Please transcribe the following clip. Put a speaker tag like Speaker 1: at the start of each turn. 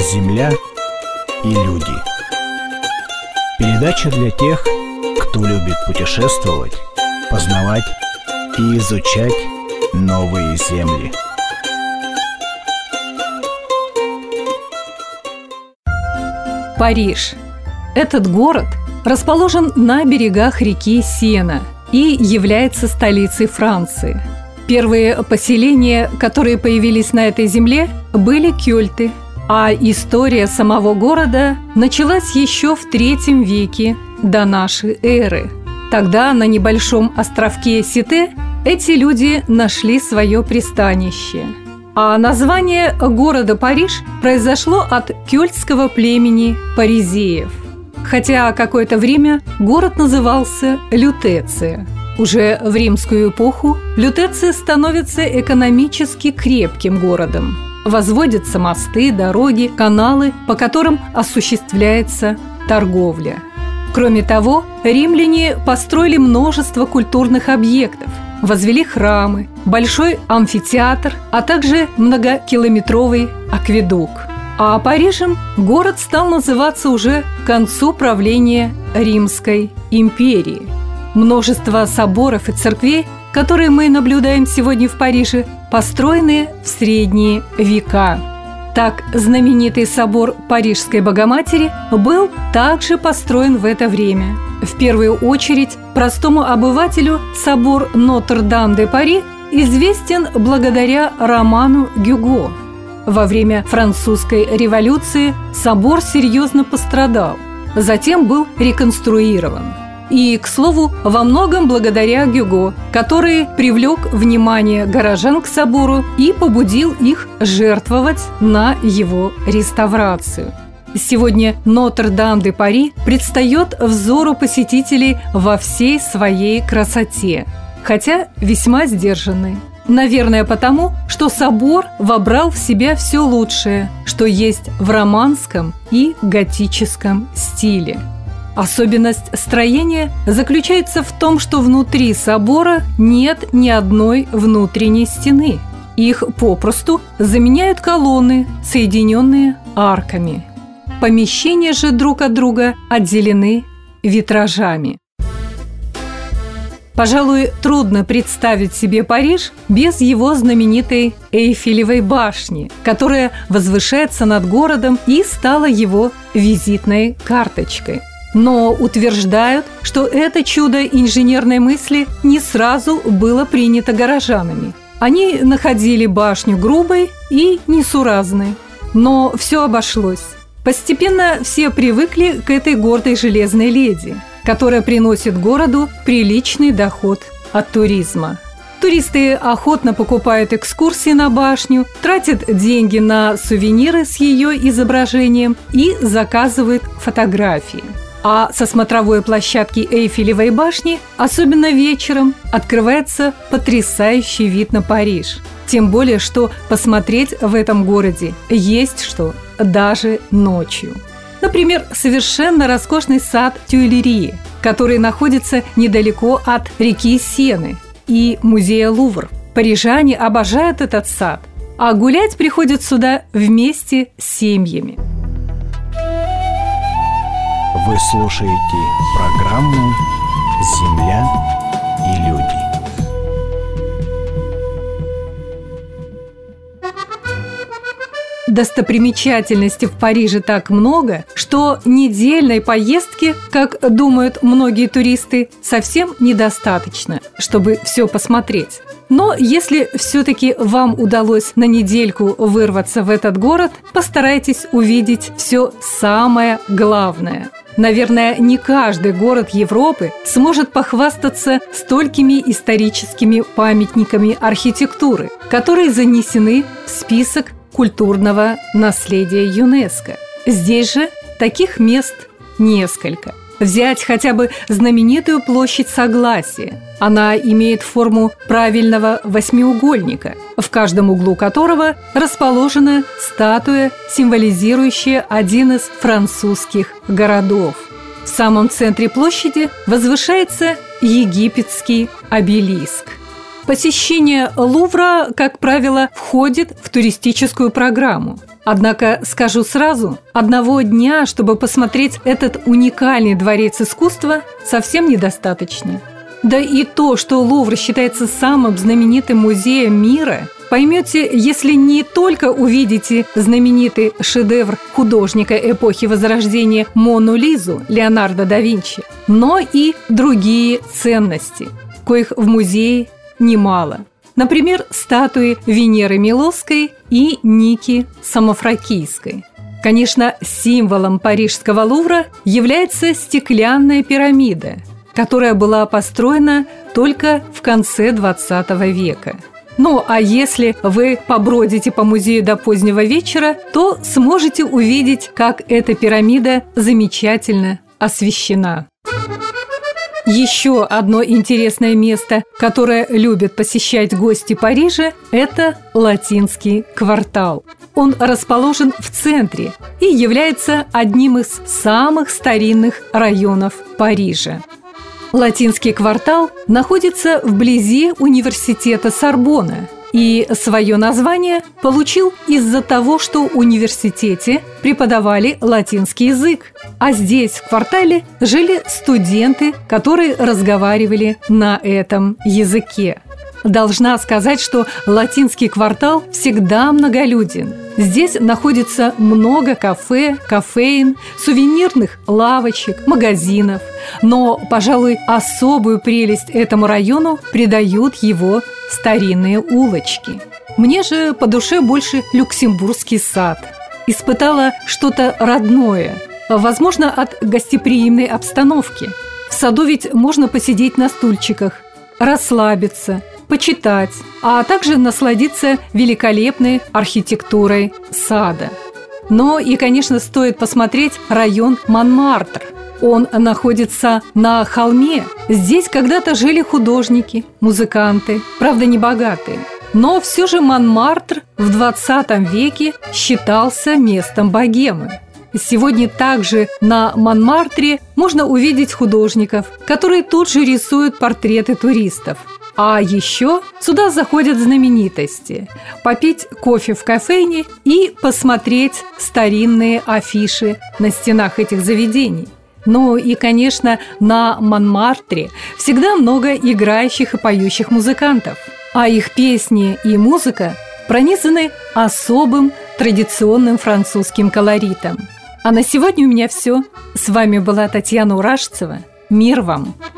Speaker 1: Земля и люди. Передача для тех, кто любит путешествовать, познавать и изучать новые земли.
Speaker 2: Париж. Этот город расположен на берегах реки Сена и является столицей Франции. Первые поселения, которые появились на этой земле, были кельты, а история самого города началась еще в III веке до нашей эры. Тогда на небольшом островке Сите эти люди нашли свое пристанище. А название города Париж произошло от кельтского племени паризеев. Хотя какое-то время город назывался Лютеция. Уже в римскую эпоху Лютеция становится экономически крепким городом. Возводятся мосты, дороги, каналы, по которым осуществляется торговля. Кроме того, римляне построили множество культурных объектов, возвели храмы, большой амфитеатр, а также многокилометровый акведук. А Парижем город стал называться уже к концу правления Римской империи. Множество соборов и церквей, которые мы наблюдаем сегодня в Париже, построены в средние века. Так, знаменитый собор Парижской Богоматери был также построен в это время. В первую очередь, простому обывателю собор Нотр-Дам-де-Пари известен благодаря роману Гюго. Во время французской революции собор серьезно пострадал, затем был реконструирован. И, к слову, во многом благодаря Гюго, который привлек внимание горожан к собору и побудил их жертвовать на его реставрацию. Сегодня Нотр-Дам-де-Пари предстает взору посетителей во всей своей красоте, хотя весьма сдержанной. Наверное, потому, что собор вобрал в себя все лучшее, что есть в романском и готическом стиле. Особенность строения заключается в том, что внутри собора нет ни одной внутренней стены. Их попросту заменяют колонны, соединенные арками. Помещения же друг от друга отделены витражами. Пожалуй, трудно представить себе Париж без его знаменитой Эйфелевой башни, которая возвышается над городом и стала его визитной карточкой. Но утверждают, что это чудо инженерной мысли не сразу было принято горожанами. Они находили башню грубой и несуразной. Но все обошлось. Постепенно все привыкли к этой гордой железной леди, которая приносит городу приличный доход от туризма. Туристы охотно покупают экскурсии на башню, тратят деньги на сувениры с ее изображением и заказывают фотографии. А со смотровой площадки Эйфелевой башни, особенно вечером, открывается потрясающий вид на Париж. Тем более, что посмотреть в этом городе есть что, даже ночью. Например, совершенно роскошный сад Тюильри, который находится недалеко от реки Сены, и музея Лувр. Парижане обожают этот сад, а гулять приходят сюда вместе с семьями.
Speaker 1: Вы слушаете программу «Земля и люди».
Speaker 2: Достопримечательностей в Париже так много, что недельной поездки, как думают многие туристы, совсем недостаточно, чтобы все посмотреть. Но если все-таки вам удалось на недельку вырваться в этот город, постарайтесь увидеть все самое главное. Наверное, не каждый город Европы сможет похвастаться столькими историческими памятниками архитектуры, которые занесены в список культурного наследия ЮНЕСКО. Здесь же таких мест несколько. Взять хотя бы знаменитую площадь Согласия. Она имеет форму правильного восьмиугольника, в каждом углу которого расположена статуя, символизирующая один из французских городов. В самом центре площади возвышается египетский обелиск. Посещение Лувра, как правило, входит в туристическую программу. Однако, скажу сразу, одного дня, чтобы посмотреть этот уникальный дворец искусства, совсем недостаточно. Да и то, что Лувр считается самым знаменитым музеем мира, поймете, если не только увидите знаменитый шедевр художника эпохи Возрождения Мону Лизу Леонардо да Винчи, но и другие ценности, коих в музее немало. Например, статуи Венеры Милосской и Ники Самофракийской. Конечно, символом парижского Лувра является стеклянная пирамида, которая была построена только в конце XX века. Ну, а если вы побродите по музею до позднего вечера, то сможете увидеть, как эта пирамида замечательно освещена. Еще одно интересное место, которое любят посещать гости Парижа, это Латинский квартал. Он расположен в центре и является одним из самых старинных районов Парижа. Латинский квартал находится вблизи университета Сорбонна и свое название получил из-за того, что в университете преподавали латинский язык, а здесь, в квартале, жили студенты, которые разговаривали на этом языке. Должна сказать, что Латинский квартал всегда многолюден. Здесь находится много кафе, кофеен, сувенирных лавочек, магазинов. Но, пожалуй, особую прелесть этому району придают его старинные улочки. Мне же по душе больше Люксембургский сад. Испытала что-то родное, возможно, от гостеприимной обстановки. В саду ведь можно посидеть на стульчиках, расслабиться, почитать, а также насладиться великолепной архитектурой сада. Но и, конечно, стоит посмотреть район Монмартр. Он находится на холме. Здесь когда-то жили художники, музыканты, правда, не богатые. Но все же Монмартр в 20 веке считался местом богемы. Сегодня также на Монмартре можно увидеть художников, которые тут же рисуют портреты туристов. А еще сюда заходят знаменитости – попить кофе в кофейне и посмотреть старинные афиши на стенах этих заведений. Ну и, конечно, на Монмартре всегда много играющих и поющих музыкантов, а их песни и музыка пронизаны особым традиционным французским колоритом. А на сегодня у меня все. С вами была Татьяна Урашцева. Мир вам!